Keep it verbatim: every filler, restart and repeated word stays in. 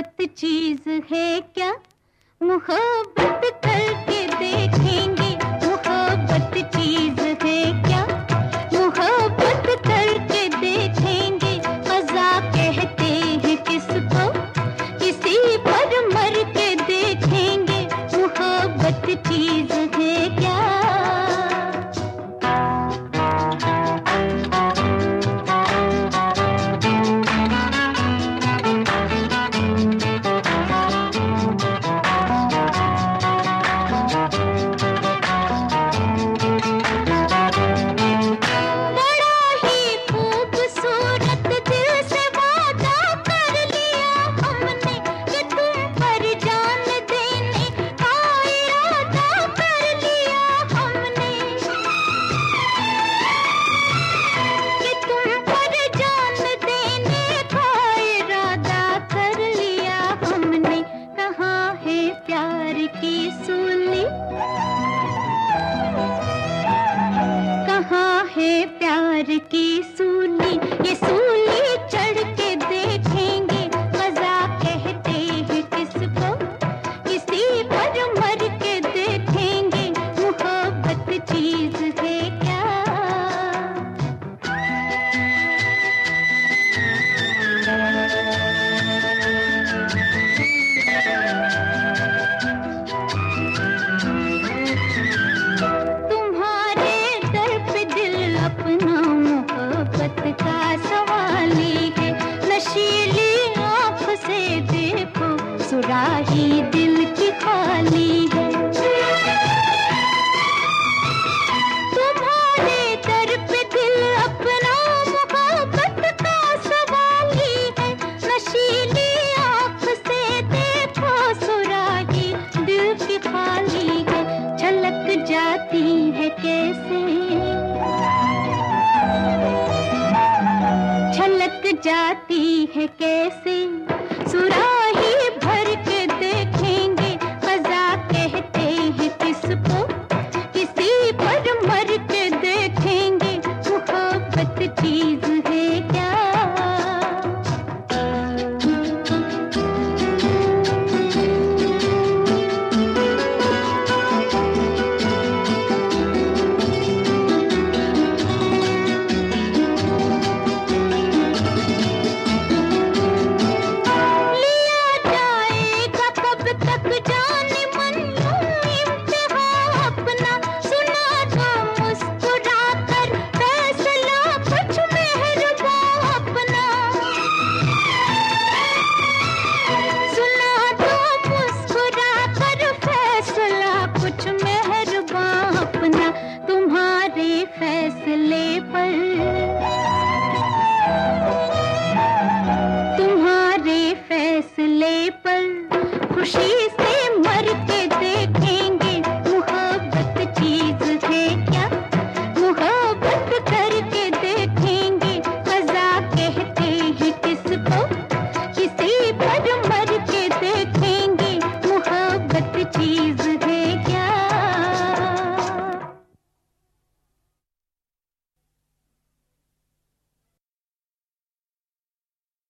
मोहब्बत चीज है क्या, मोहब्बत करके देखेंगे। मोहब्बत चीज है क्या, मोहब्बत करके देखेंगे। मजा कहते हैं किसको, किसी पर मर के देखेंगे। मोहब्बत चीज है क्या। कहाँ है प्यार की सूली, ये सूली चढ़ के देखेंगे। मजा कहते हैं किसको, किसी पर मर के देखेंगे। मोहब्बत चीज है क्या। अपना मोहब्बत का सवाली है, नशीली आँख से देखो सुराही दिल की खाली है। तुम्हारे दर पे दिल अपना मोहब्बत का सवाली है, नशीली आँख से देखो सुराही दिल की खाली है। छलक जाती है कैसे, छलक जाती है कैसे सुरा